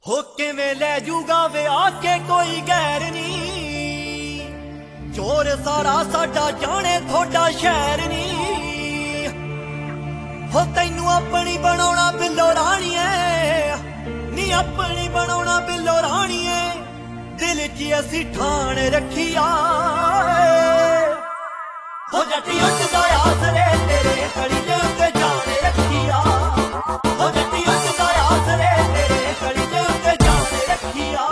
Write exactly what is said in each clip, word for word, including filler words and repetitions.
हो किवें लै जूगा विआह के कोई गैर नी, चोर सारा साडा जाने थोड़ा शहर नी। हो तैनू अपनी बनाउणा बिल्लो राणीए, नी अपनी बनाउणा बिल्लो राणीए, दिल च असी ठाण रखिया। हो जट्टी उठदा आसरे तेरे खड़ी दे उत्ते जान रखिया। हो जट्टी उठदा आसरे तेरे खड़ी दे उत्ते जान रखिया।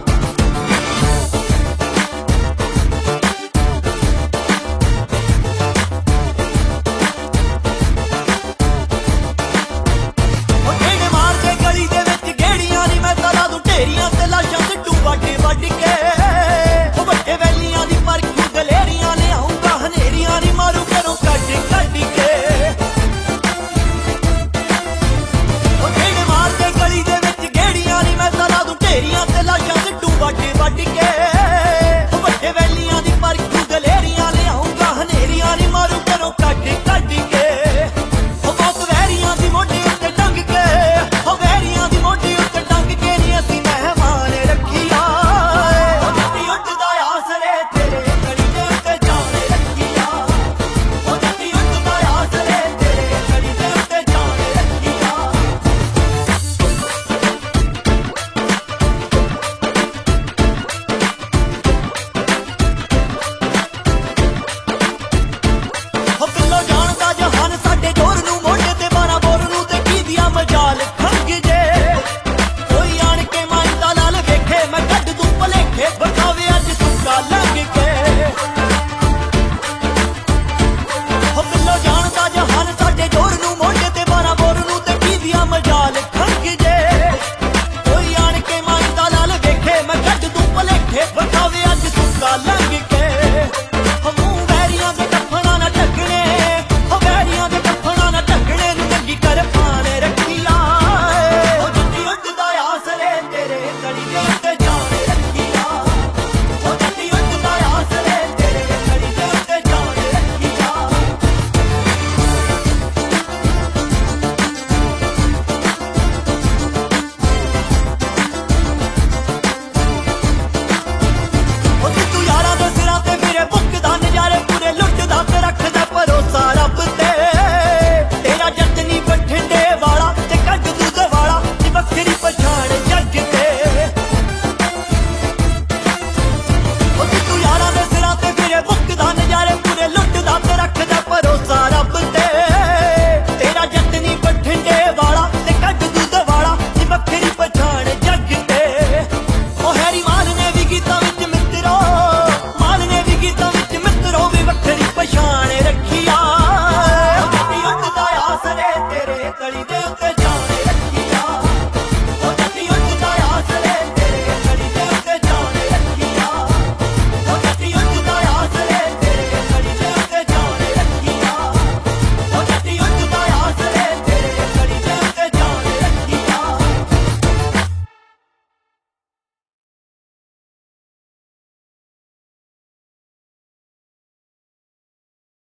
हो ढेड़ मारदे गली दे विच गेड़ियां नी, मैं तां ला दूं ढेरियां ते लाशां सिੱਟੂ ਵੱਢ ਵੱਢ के। हो ਵੱਡੇ ਵੈਲੀਆਂ ਦੀ परखू दलेरियां लिआऊंगा हनेरियां नी, मारू घरों कढ कढ के। हो ढेड़ मारदे गली दे विच गेड़ियां नी, मैं तां ला दूं ढेरियां ते लाशां सिੱਟੂ ਵੱਢ ਵੱਢ के। हो ਵੱਡੇ ਵੈਲੀਆਂ ਦੀ परखू दलेरियां लिआऊंगा हनेरियां नी, मारू घरों कढ कढ के। हो मौत वैरियां दी मोढे उत्ते टंग के, हो वैरियां दी मोढे उत्ते टंग के नी असीं मेहमान रखिया। हो जट्टी उठदा आसरे तेरे खड़ी दे उत्ते जान रखिया। हो जट्टी उठदा आसरे तेरे खड़ी दे उत्ते जान रखिया। हो बिल्लो जानदा जहान साडे जोर नू, मोढे ते बारां बोर नू ते कीदियां मजाल खंग जे। कोई आण के मांदा लाल वेखे, मैं कढ दूं भलेखे।